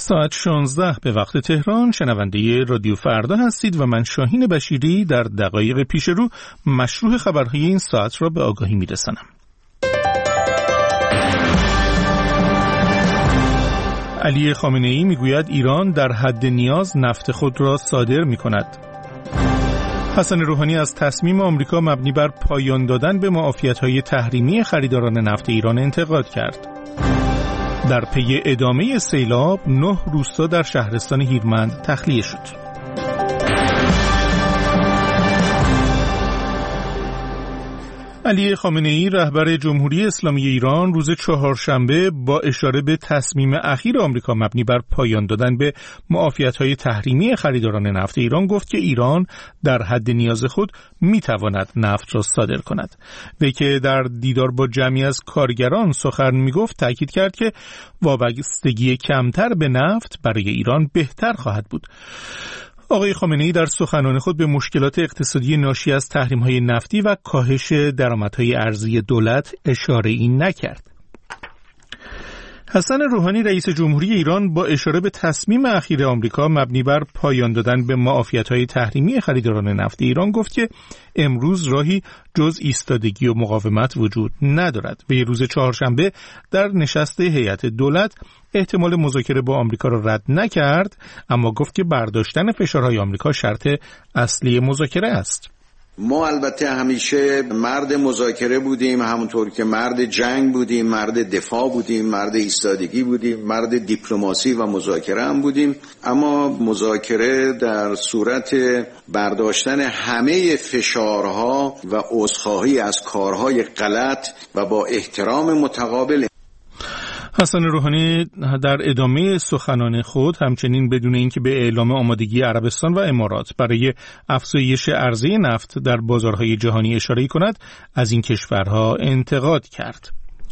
ساعت 16 به وقت تهران شنونده رادیو فردا هستید و من شاهین بشیری در دقایق پیش رو مشروع خبرهای این ساعت را به آگاهی میرسانم. علی خامنه‌ای میگوید ایران در حد نیاز نفت خود را صادر میکند. حسن روحانی از تصمیم آمریکا مبنی بر پایان دادن به معافیت‌های تحریمی خریداران نفت ایران انتقاد کرد. در پی ادامه سیلاب 9 روستا در شهرستان هیرمند تخلیه شد. علی خامنه‌ای رهبر جمهوری اسلامی ایران روز چهارشنبه با اشاره به تصمیم اخیر آمریکا مبنی بر پایان دادن به معافیت‌های تحریمی خریداران نفت ایران گفت که ایران در حد نیاز خود می‌تواند نفت را صادر کند. وی که در دیدار با جمعی از کارگران سخن می‌گفت تاکید کرد که وابستگی کمتر به نفت برای ایران بهتر خواهد بود. آقای خامنه‌ای در سخنان خود به مشکلات اقتصادی ناشی از تحریم‌های نفتی و کاهش درآمدهای ارزی دولت اشاره‌ای نکرد. حسن روحانی رئیس جمهوری ایران با اشاره به تصمیم اخیر آمریکا مبنی بر پایان دادن به معافیت‌های تحریمی خریداران نفت ایران گفت که امروز راهی جز ایستادگی و مقاومت وجود ندارد و روز چهارشنبه در نشست هیئت دولت احتمال مذاکره با آمریکا را رد نکرد، اما گفت که برداشتن فشارهای آمریکا شرط اصلی مذاکره است. ما البته همیشه مرد مذاکره بودیم، همونطور که مرد جنگ بودیم، مرد دفاع بودیم، مرد ایستادگی بودیم، مرد دیپلماسی و مذاکره هم بودیم، اما مذاکره در صورت برداشتن همه فشارها و عذرخواهی از کارهای غلط و با احترام متقابل. حسن روحانی در ادامه سخنان خود همچنین بدون اینکه به اعلام آمادگی عربستان و امارات برای افزایش عرضه نفت در بازارهای جهانی اشاره کند از این کشورها انتقاد کرد.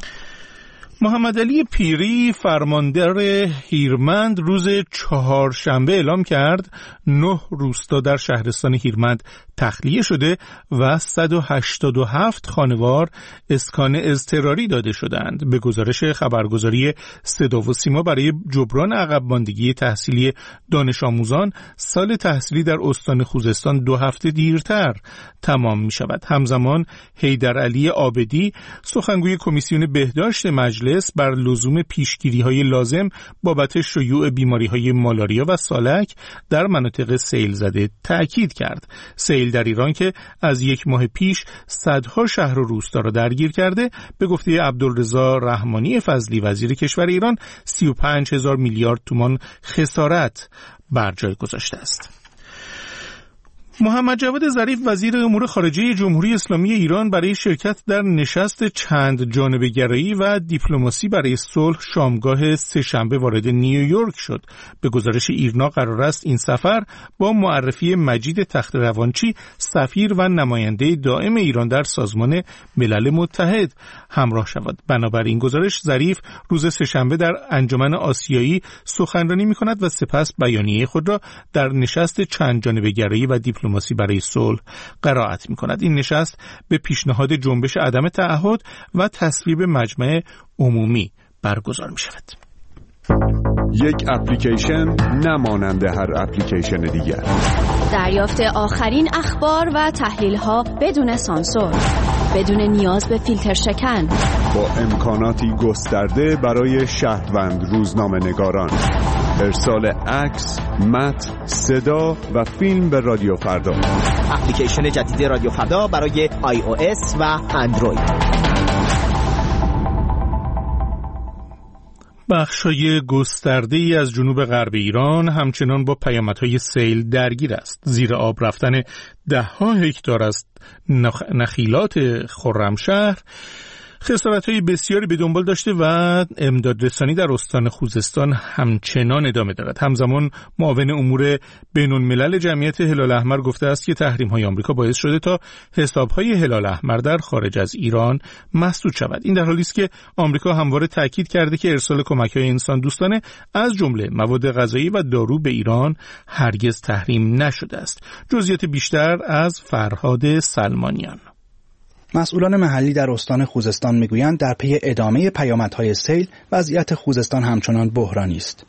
محمد علی پیری فرماندار هیرمند روز چهارشنبه اعلام کرد 9 روستا در شهرستان هیرمند تخلیه شده و 187 خانوار اسکان اضطراری داده شدند. به گزارش خبرگزاری صدا و سیما برای جبران عقب ماندگی تحصیلی دانش آموزان سال تحصیلی در استان خوزستان 2 هفته دیرتر تمام می شود. همزمان حیدرعلی عابدی سخنگوی کمیسیون بهداشت مجلس بر لزوم پیشگیری‌های لازم بابت شیوع بیماری‌های مالاریا و سالک در مناطق سیل زده تأکید کرد. سیل در ایران که از 1 ماه پیش صدها شهر و روستا را درگیر کرده، به گفته عبدالرضا رحمانی فضلی وزیر کشور ایران 35,000 میلیارد تومان خسارت بر جای گذاشته است. محمد جواد ظریف وزیر امور خارجه جمهوری اسلامی ایران برای شرکت در نشست چند جانبه‌گرایی و دیپلماسی برای صلح شامگاه سه‌شنبه وارد نیویورک شد. به گزارش ایرنا قرار است این سفر با معرفی مجید تخت‌روانچی سفیر و نماینده دائم ایران در سازمان ملل متحد همراه شود. بنابراین گزارش ظریف روز سه‌شنبه در انجمن آسیایی سخنرانی می‌کند و سپس بیانیه خود را در نشست چند جانبه‌گرایی و دیپلماسی برای صلح قرائت می‌کند. این نشست به پیشنهاد جنبش عدم تعهد و تصویب مجمع عمومی برگزار می‌شود. یک اپلیکیشن نمانند هر اپلیکیشن دیگر. دریافت آخرین اخبار و تحلیل‌ها بدون سانسور، بدون نیاز به فیلتر شکن، با امکاناتی گسترده برای شهروند روزنامه‌نگاران. ارسال عکس، متن، صدا و فیلم به رادیو فردا. اپلیکیشن جدید رادیو فردا برای iOS و اندروید. بخشای گسترده‌ای از جنوب غرب ایران همچنان با پیامدهای سیل درگیر است. زیر آب رفتن 10 هکتار از نخیلات خرمشهر خسارت‌های بسیاری به دنبال داشته و امدادرسانی در استان خوزستان همچنان ادامه دارد. همزمان معاون امور بین‌الملل جمعیت هلال احمر گفته است که تحریم‌های آمریکا باعث شده تا حساب‌های هلال احمر در خارج از ایران مسدود شود. این در حالی است که آمریکا همواره تاکید کرده که ارسال کمک‌های انسان دوستانه از جمله مواد غذایی و دارو به ایران هرگز تحریم نشده است. جزئیات بیشتر از فرهاد سلمانیان. مسئولان محلی در استان خوزستان میگویند در پی ادامه پیامدهای سیل وضعیت خوزستان همچنان بحرانی است.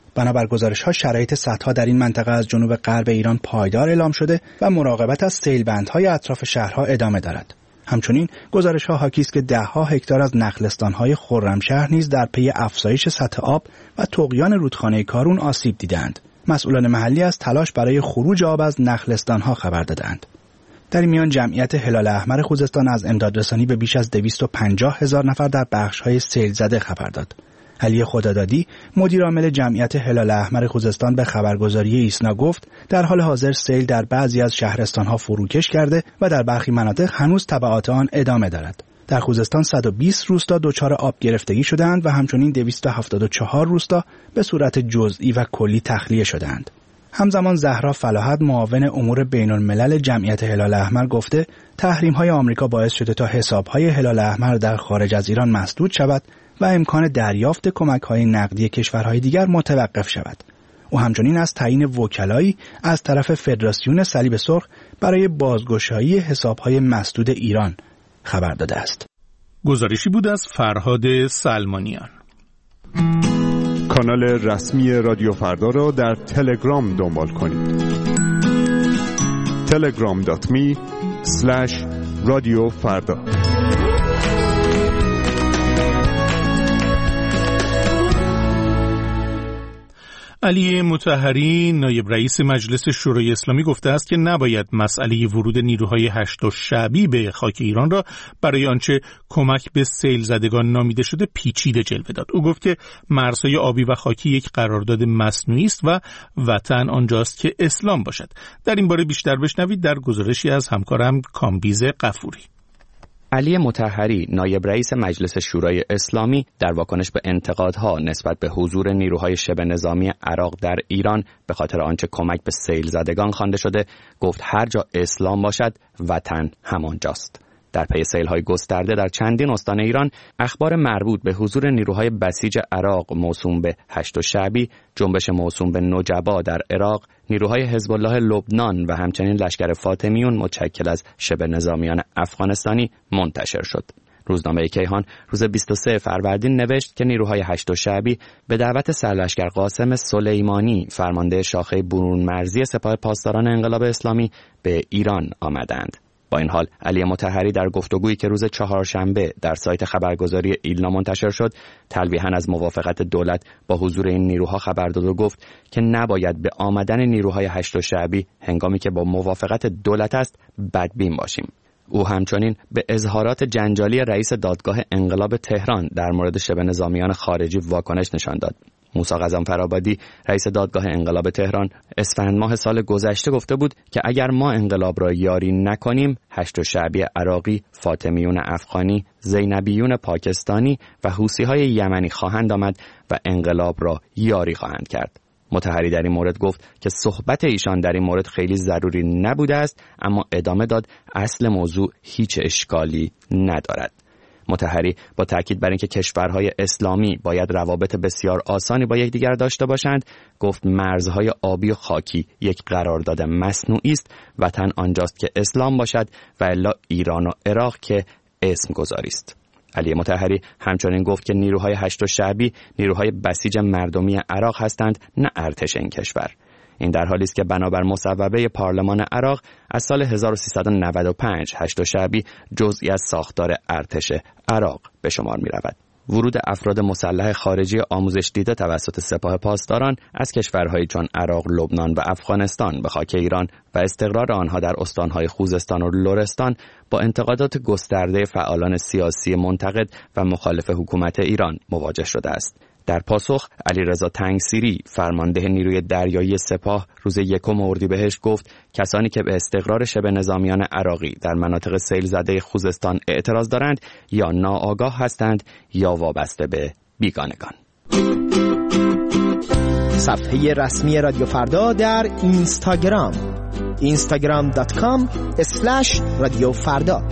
بنابر گزارش‌ها شرایط سدها در این منطقه از جنوب غرب ایران پایدار اعلام شده و مراقبت از سیلبندهای اطراف شهرها ادامه دارد. همچنین گزارش‌ها حاکی است که ده‌ها هکتار از نخلستان‌های خرمشهر نیز در پی افزایش سطح آب و طغیان رودخانه کارون آسیب دیدند. مسئولان محلی از تلاش برای خروج آب از نخلستان‌ها خبر دادند. در این میان جمعیت هلال احمر خوزستان از امدادرسانی به بیش از 250,000 نفر در بخش‌های سیل زده خبر داد. علی خدادادی مدیر عامل جمعیت هلال احمر خوزستان به خبرگزاری ایسنا گفت در حال حاضر سیل در بعضی از شهرستان‌ها فروکش کرده و در برخی مناطق هنوز تبعات آن ادامه دارد. در خوزستان 120 روستا دچار آب گرفتگی شدند و همچنین 274 روستا به صورت جزئی و کلی تخلیه شدند. همزمان زهرا فلاحت معاون امور بین‌الملل جمعیت هلال احمر گفته تحریم‌های آمریکا باعث شده تا حساب‌های هلال احمر در خارج از ایران مسدود شود و امکان دریافت کمک‌های نقدی کشورهای دیگر متوقف شود. او همچنین از تعیین وکلایی از طرف فدراسیون صلیب سرخ برای بازگشایی حساب‌های مسدود ایران خبر داده است. گزارشی بود از فرهاد سلمانیان. کانال رسمی رادیو فردا را در تلگرام دنبال کنید. telegram.me/radiofarda. علی مطهری نایب رئیس مجلس شورای اسلامی گفته است که نباید مسئله ورود نیروهای هشت شعبی به خاک ایران را برای آنچه کمک به سیل زدگان نامیده شده پیچیده جلوه داد. او گفت که مرزهای آبی و خاکی یک قرارداد مصنوعی است و وطن آنجاست که اسلام باشد. در این باره بیشتر بشنوید در گزارشی از همکارم کامبیز غفوری. علی مطهری نایب رئیس مجلس شورای اسلامی در واکنش به انتقادها نسبت به حضور نیروهای شبه نظامی عراق در ایران به خاطر آنچه کمک به سیل زدگان خوانده شده گفت هر جا اسلام باشد وطن همانجاست. در پی سیل‌های گسترده در چندین استان ایران اخبار مربوط به حضور نیروهای بسیج عراق موسوم به هشت شعبی، جنبش موسوم به نجبا در عراق، نیروهای حزب الله لبنان و همچنین لشکر فاطمیون متشکل از شبه نظامیان افغانستانی منتشر شد. روزنامه کیهان روز 23 فروردین نوشت که نیروهای هشت شعبی به دعوت سرلشکر قاسم سلیمانی فرمانده شاخه برون مرزی سپاه پاسداران انقلاب اسلامی به ایران آمدند. با این حال علی مطهری در گفتگویی که روز چهارشنبه در سایت خبرگزاری ایلنا منتشر شد تلویحاً از موافقت دولت با حضور این نیروها خبر داد و گفت که نباید به آمدن نیروهای هشت شعبی هنگامی که با موافقت دولت است بدبین باشیم. او همچنین به اظهارات جنجالی رئیس دادگاه انقلاب تهران در مورد شبه نظامیان خارجی واکنش نشان داد. موسی غضنفرآبادی رئیس دادگاه انقلاب تهران اسفند ماه سال گذشته گفته بود که اگر ما انقلاب را یاری نکنیم هشت شعبی عراقی، فاطمیون افغانی، زینبیون پاکستانی و حوثی‌های یمنی خواهند آمد و انقلاب را یاری خواهند کرد. مطهری در این مورد گفت که صحبت ایشان در این مورد خیلی ضروری نبوده است، اما ادامه داد اصل موضوع هیچ اشکالی ندارد. مطهری با تاکید بر اینکه کشورهای اسلامی باید روابط بسیار آسانی با یکدیگر داشته باشند گفت مرزهای آبی و خاکی یک قرارداد مصنوعی است، وطن آنجاست که اسلام باشد و الا ایران و عراق که اسم گذاری است. علی مطهری همچنین گفت که نیروهای هشت شعبی نیروهای بسیج مردمی عراق هستند نه ارتش این کشور. این در حالی است که بنابر مصوبه پارلمان عراق از سال 1395 هشت شعبی جزئی از ساختار ارتش عراق به شمار می رود. ورود افراد مسلح خارجی آموزش دیده توسط سپاه پاسداران از کشورهایی چون عراق، لبنان و افغانستان به خاک ایران و استقرار آنها در استانهای خوزستان و لرستان با انتقادات گسترده فعالان سیاسی منتقد و مخالف حکومت ایران مواجه شده است. در پاسخ علیرضا تنگسیری فرمانده نیروی دریایی سپاه روز 1 اردیبهشت گفت کسانی که به استقرار شبه نظامیان عراقی در مناطق سیل زده خوزستان اعتراض دارند یا ناآگاه هستند یا وابسته به بیگانگان. صفحه رسمی رادیو فردا در اینستاگرام instagram.com/رادیوفردا.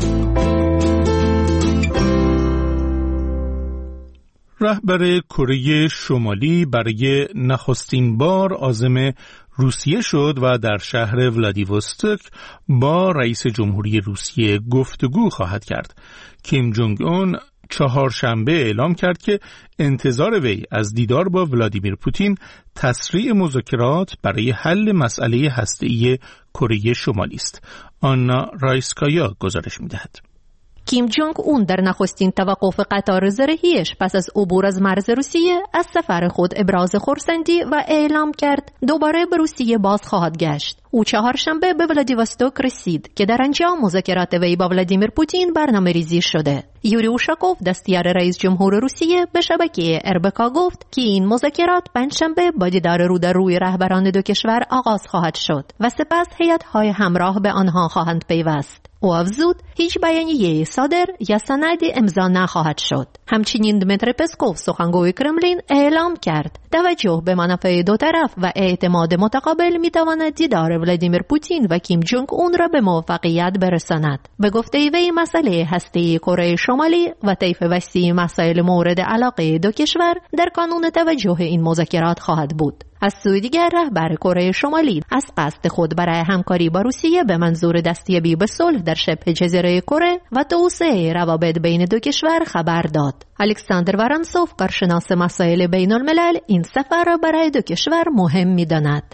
رهبر کره شمالی برای نخستین بار عازم روسیه شد و در شهر ولادیوستوک با رئیس جمهوری روسیه گفتگو خواهد کرد. کیم جونگ اون چهارشنبه اعلام کرد که انتظار وی از دیدار با ولادیمیر پوتین تسریع مذاکرات برای حل مسئله هسته‌ای کره شمالی است. آنا رایسکایا گزارش می‌دهد. کیم جونگ اون در نخستین توقف قطار زرهیش پس از عبور از مرز روسیه از سفر خود ابراز خرسندی و اعلام کرد دوباره به روسیه باز خواهد گشت. او چهارشنبه به ولادیوستوک رسید که در آنجا مذاکرات وی با ولادیمیر پوتین برنامه‌ریزی شده. یوری اوشاکوف دستیار رئیس جمهور روسیه به شبکه اربکا گفت که این مذاکرات پنجشنبه با دیدار رو در روی رهبران دو کشور آغاز خواهد شد و سپس هیئت‌های همراه به آنها خواهند پیوست. او افزود هیچ بیانیه صادر یا سندی امضا نخواهد شد. همچنین دمیتری پسکوف سخنگوی کرملین اعلام کرد توجه به منافع دو طرف و اعتماد متقابل میتواند دیدار ولادیمیر پوتین و کیم جونگ اون را به موفقیت برساند. به گفته وی مسئله هسته‌ای کره شمالی و طیف وسیع مسائل مورد علاقه دو کشور در کانون توجه این مذاکرات خواهد بود. از سوی دیگر رهبر کره شمالی از قصد خود برای همکاری با روسیه به منظور دستیابی به صلح در شبه جزیره کره و توسعه روابط بین دو کشور خبر داد. الکساندر ورانسوف کارشناس مسائل بین الملل این سفر را برای دو کشور مهم می‌داند.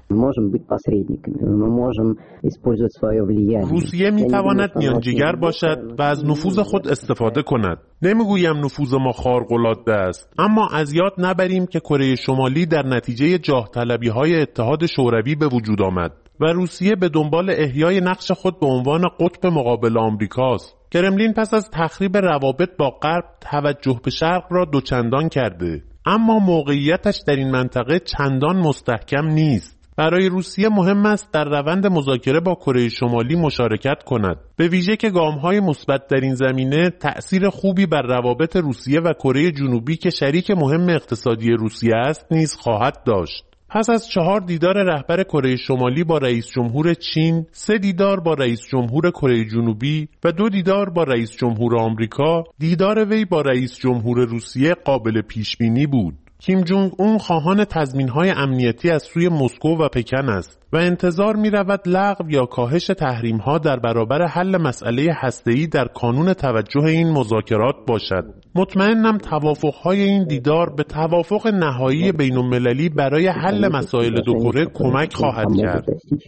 روسیه می‌تواند میانجیگر باشد و از نفوذ خود استفاده کند. نمیگویم نفوذ ما خارق‌العاده است، اما از یاد نبریم که کره شمالی در نتیجه جاه طلبی‌های اتحاد شوروی به وجود آمد و روسیه به دنبال احیای نقش خود به عنوان قطب مقابل آمریکاست. کرملین پس از تخریب روابط با غرب توجه به شرق را دوچندان کرده، اما موقعیتش در این منطقه چندان مستحکم نیست. برای روسیه مهم است در روند مذاکره با کره شمالی مشارکت کند، به ویژه که گام‌های مثبت در این زمینه تأثیر خوبی بر روابط روسیه و کره جنوبی که شریک مهم اقتصادی روسیه است نیز خواهد داشت. پس از 4 دیدار رهبر کره شمالی با رئیس جمهور چین، 3 دیدار با رئیس جمهور کره جنوبی و 2 دیدار با رئیس جمهور آمریکا، دیدار وی با رئیس جمهور روسیه قابل پیش‌بینی بود. کیم جونگ اون خواهان تضمین‌های امنیتی از سوی مسکو و پکن است و انتظار می‌رود لغو یا کاهش تحریم‌ها در برابر حل مسئله هسته‌ای در کانون توجه این مذاکرات باشد. مطمئنم توافق‌های این دیدار به توافق نهایی بین‌المللی برای حل مسائل دو کره کمک خواهد کرد.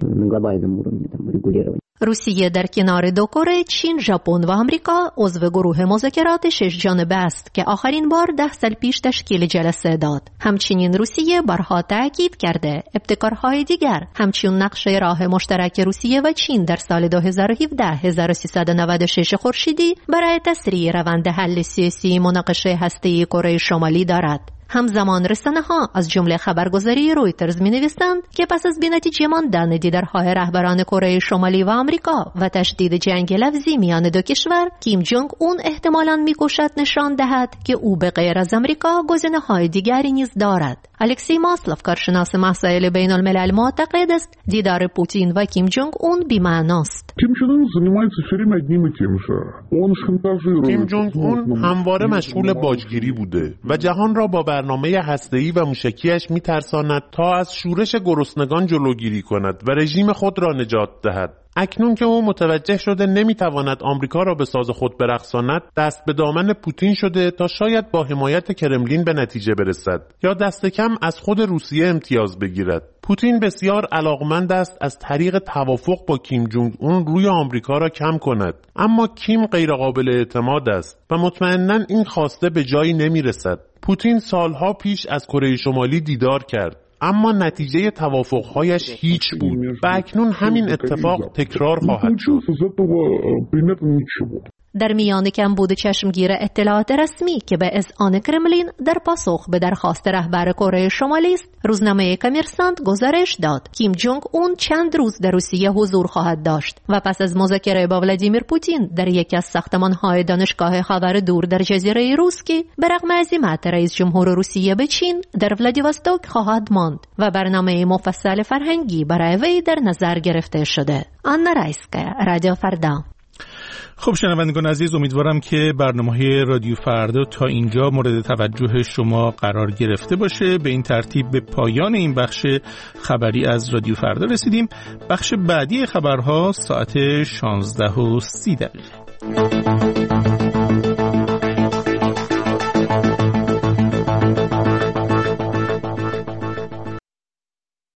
روسیه در کنار دو کره، چین، ژاپن و آمریکا عضو گروه مذاکرات 6 جانبه است که آخرین بار 10 سال پیش تشکیل جلسه داد. همچنین روسیه بارها تاکید کرده ابتکارهای دیگر همچون نقشه راه مشترک روسیه و چین در سال 2017 1396 خورشیدی برای تسریع روند حل سیاسی مناقشه هسته‌ای کره شمالی دارد. همزمان رسانه‌ها از جمله خبرگزاری رویترز می‌نویسند که پس از بی‌نتیجه ماندن دیدارهای رهبران کره شمالی و آمریکا و تشدید جنگ لفظی میان دو کشور، کیم جونگ اون احتمالاً می‌کوشد نشان دهد که او به غیر از آمریکا گزینه‌های دیگری نیز دارد. الکسی ماسلوف کارشناس مسائل بین الملل معتقد است دیدار پوتین و کیم جونگ اون بی‌معناست. کیم جونگ اون همواره مشغول باجگیری بوده و جهان را با برنامه هسته‌ای و موشکیش می‌ترساند تا از شورش گرسنگان جلوگیری کند و رژیم خود را نجات دهد. اکنون که او متوجه شده نمیتواند آمریکا را به ساز خود برقصاند، دست به دامن پوتین شده تا شاید با حمایت کرملین به نتیجه برسد یا دست کم از خود روسیه امتیاز بگیرد. پوتین بسیار علاقمند است از طریق توافق با کیم جونگ اون روی آمریکا را کم کند، اما کیم غیرقابل اعتماد است و مطمئناً این خواسته به جایی نمیرسد. پوتین سالها پیش از کره شمالی دیدار کرد، اما نتیجه توافقهایش هیچ بود و اکنون همین اتفاق تکرار خواهد شد. در میان کمبود چشمگیر اطلاعات رسمی که به اذعان کرملین در پاسخ به درخواست رهبر کره شمالی است، روزنامه کامرسانت گزارش داد کیم جونگ اون چند روز در روسیه حضور خواهد داشت و پس از مذاکره با ولادیمیر پوتین در یکی از ساختمان‌های دانشگاه خبر دور در جزیره روسکی به رغم عزیمت رئیس جمهور روسیه به چین در ولادیوستوک خواهد ماند و برنامه مفصل فرهنگی برای وی در نظر گرفته شده. آنا رایسکایا، رادیو فردا. خب شنوندگان عزیز، امیدوارم که برنامه‌های رادیو فردا تا اینجا مورد توجه شما قرار گرفته باشه. به این ترتیب به پایان این بخش خبری از رادیو فردا رسیدیم. بخش بعدی خبرها ساعت 16:30.